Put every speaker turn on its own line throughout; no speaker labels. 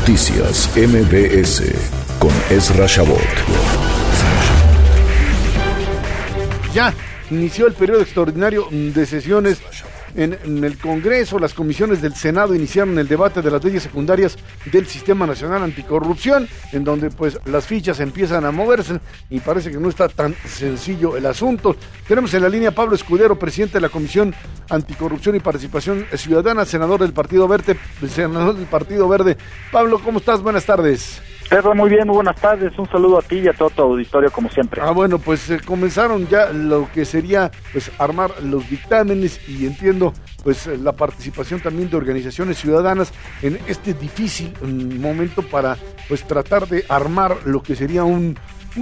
Noticias MBS con Ezra Shabot.
Ya inició el periodo extraordinario de sesiones en el Congreso. Las comisiones del Senado iniciaron el debate de las leyes secundarias del Sistema Nacional Anticorrupción, en donde pues las fichas empiezan a moverse y parece que no está tan sencillo el asunto. Tenemos en la línea a Pablo Escudero, presidente de la Comisión Anticorrupción y Participación Ciudadana, senador del Partido Verde. Pablo, ¿cómo estás? Buenas tardes.
Pedro, muy bien, buenas tardes, un saludo a ti y a todo tu auditorio como siempre.
Bueno, pues comenzaron ya lo que sería pues armar los dictámenes y entiendo pues la participación también de organizaciones ciudadanas en este difícil momento para pues tratar de armar lo que sería un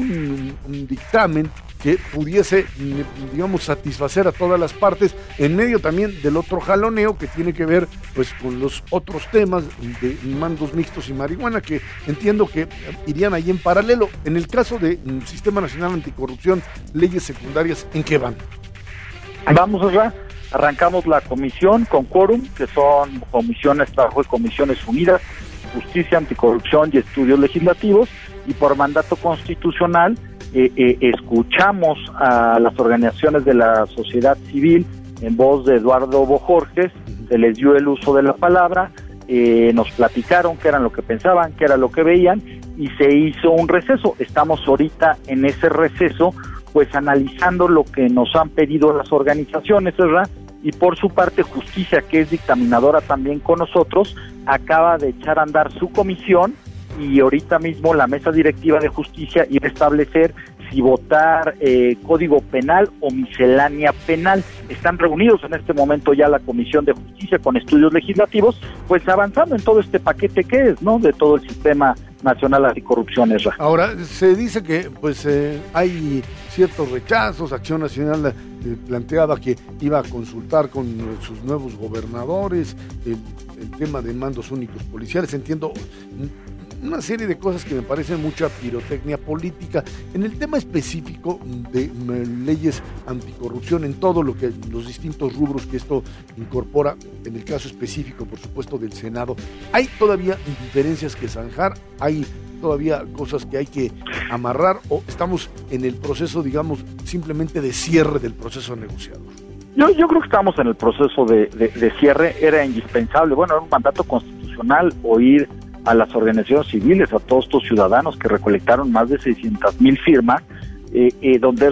dictamen que pudiese, digamos, satisfacer a todas las partes, en medio también del otro jaloneo que tiene que ver pues con los otros temas de mandos mixtos y marihuana, que entiendo que irían ahí en paralelo. En el caso del Sistema Nacional Anticorrupción, leyes secundarias, ¿en qué van?
Vamos allá, arrancamos la comisión con quórum, que son comisiones, trabajo de Comisiones Unidas, Justicia, Anticorrupción y Estudios Legislativos, y por mandato constitucional escuchamos a las organizaciones de la sociedad civil en voz de Eduardo Bojorges, se les dio el uso de la palabra, nos platicaron qué eran lo que pensaban, qué era lo que veían, y se hizo un receso. Estamos ahorita en ese receso, pues analizando lo que nos han pedido las organizaciones, ¿verdad? Y por su parte Justicia, que es dictaminadora también con nosotros, acaba de echar a andar su comisión, y ahorita mismo la mesa directiva de Justicia iba a establecer si votar código penal o miscelánea penal. Están reunidos en este momento ya la Comisión de Justicia con Estudios Legislativos, pues avanzando en todo este paquete que es, ¿no?, de todo el Sistema Nacional Anticorrupción.
Ahora, se dice que pues hay ciertos rechazos. Acción Nacional planteaba que iba a consultar con sus nuevos gobernadores el tema de mandos únicos policiales. Entiendo una serie de cosas que me parecen mucha pirotecnia política. En el tema específico de leyes anticorrupción, en todo lo que los distintos rubros que esto incorpora, en el caso específico, por supuesto, del Senado, ¿hay todavía diferencias que zanjar? ¿Hay todavía cosas que hay que amarrar? ¿O estamos en el proceso, digamos, simplemente de cierre del proceso negociador?
Yo creo que estamos en el proceso de cierre. Era indispensable, bueno, era un mandato constitucional oír a las organizaciones civiles, a todos estos ciudadanos que recolectaron más de 600,000 firmas, donde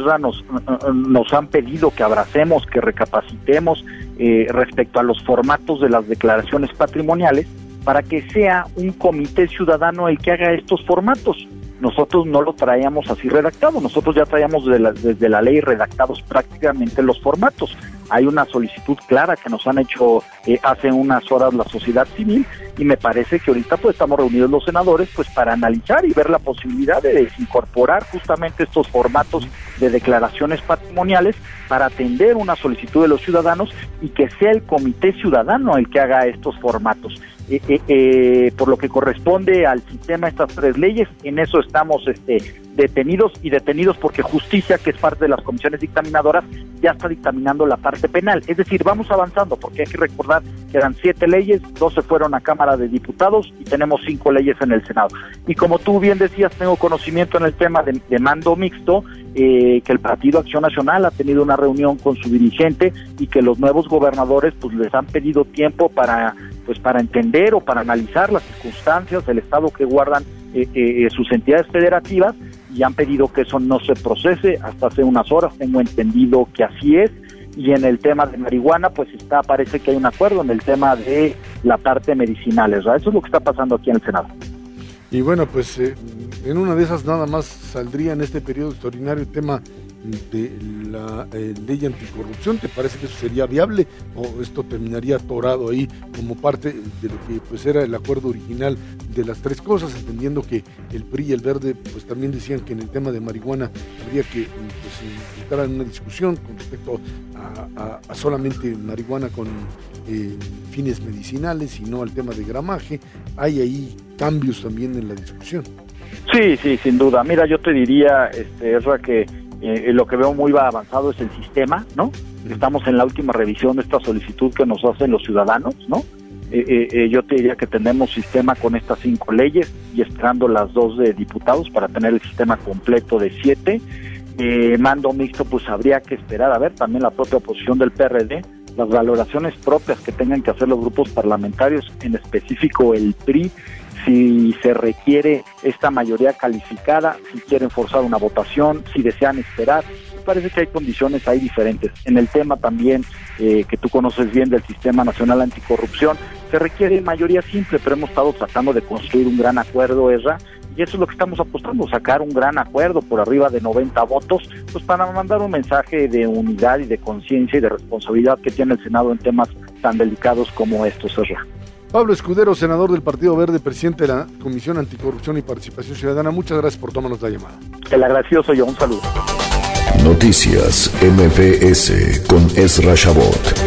nos han pedido que abracemos, que recapacitemos respecto a los formatos de las declaraciones patrimoniales, para que sea un comité ciudadano el que haga estos formatos. Nosotros no lo traíamos así redactado, nosotros ya traíamos desde la ley redactados prácticamente los formatos. Hay una solicitud clara que nos han hecho hace unas horas la sociedad civil, y me parece que ahorita pues estamos reunidos los senadores pues para analizar y ver la posibilidad de incorporar justamente estos formatos de declaraciones patrimoniales para atender una solicitud de los ciudadanos y que sea el comité ciudadano el que haga estos formatos. Por lo que corresponde al sistema, estas tres leyes, en eso estamos detenidos porque Justicia, que es parte de las comisiones dictaminadoras, ya está dictaminando la parte penal. Es decir, vamos avanzando, porque hay que recordar que eran 7 leyes, 2 se fueron a Cámara de Diputados y tenemos 5 leyes en el Senado. Y como tú bien decías, tengo conocimiento en el tema de mando mixto, que el Partido Acción Nacional ha tenido una reunión con su dirigente y que los nuevos gobernadores pues les han pedido tiempo para entender o para analizar las circunstancias del estado que guardan sus entidades federativas, y han pedido que eso no se procese hasta hace unas horas. Tengo entendido que así es. Y en el tema de marihuana pues parece que hay un acuerdo en el tema de la parte medicinal, ¿verdad? Eso es lo que está pasando aquí en el Senado.
Y bueno, pues en una de esas nada más saldría en este periodo extraordinario el tema de la ley anticorrupción. ¿Te parece que eso sería viable o esto terminaría atorado ahí como parte de lo que pues era el acuerdo original de las tres cosas, entendiendo que el PRI y el Verde pues también decían que en el tema de marihuana habría que pues entrar en una discusión con respecto a solamente marihuana con fines medicinales y no al tema de gramaje? Hay ahí cambios también en la discusión.
Sí, sin duda. Mira, yo te diría, Ezra, que lo que veo muy avanzado es el sistema, ¿no? Estamos en la última revisión de esta solicitud que nos hacen los ciudadanos, ¿no? yo te diría que tenemos sistema con estas 5 leyes y esperando las 2 de diputados para tener el sistema completo de 7. Mando mixto, pues habría que esperar a ver también la propia oposición del PRD, las valoraciones propias que tengan que hacer los grupos parlamentarios, en específico el PRI, si se requiere esta mayoría calificada, si quieren forzar una votación, si desean esperar. Me parece que hay condiciones ahí diferentes. En el tema también, que tú conoces bien del Sistema Nacional Anticorrupción, se requiere mayoría simple, pero hemos estado tratando de construir un gran acuerdo, Ezra, y eso es lo que estamos apostando, sacar un gran acuerdo por arriba de 90 votos, pues para mandar un mensaje de unidad y de conciencia y de responsabilidad que tiene el Senado en temas tan delicados como estos, Ezra.
Pablo Escudero, senador del Partido Verde, presidente de la Comisión Anticorrupción y Participación Ciudadana, muchas gracias por tomarnos la llamada.
El agradecido soy yo, un saludo.
Noticias MBS con Ezra Shabot.